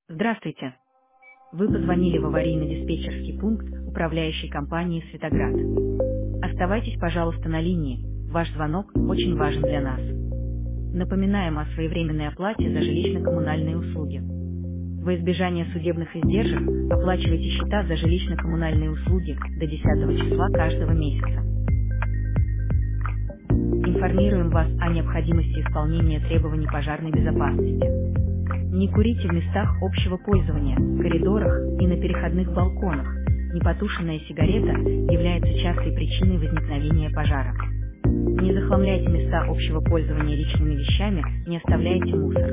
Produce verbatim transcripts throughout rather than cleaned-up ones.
Здравствуйте. Вы позвонили в аварийно-диспетчерский пункт управляющей компании «Светоград». Оставайтесь, пожалуйста, на линии. Ваш звонок очень важен для нас. Напоминаем о своевременной оплате за жилищно-коммунальные услуги. Во избежание судебных издержек оплачивайте счета за жилищно-коммунальные услуги до десятого числа каждого месяца. Информируем вас о необходимости исполнения требований пожарной безопасности. Не курите в местах общего пользования, коридорах и на переходных балконах. Непотушенная сигарета является частой причиной возникновения пожара. Не захламляйте места общего пользования личными вещами, не оставляйте мусор.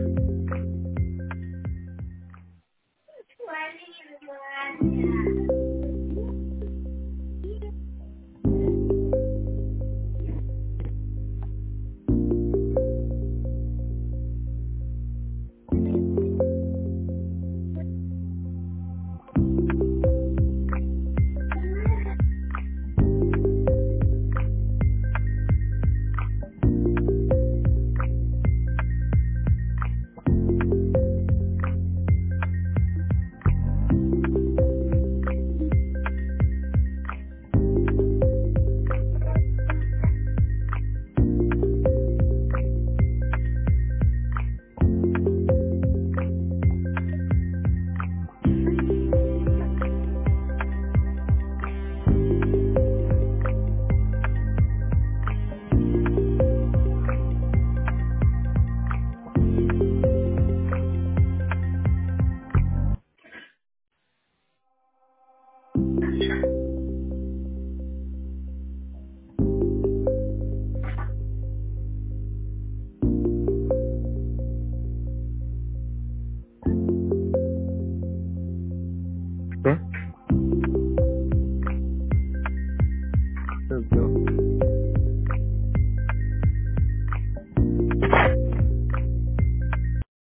Что? Что сделал?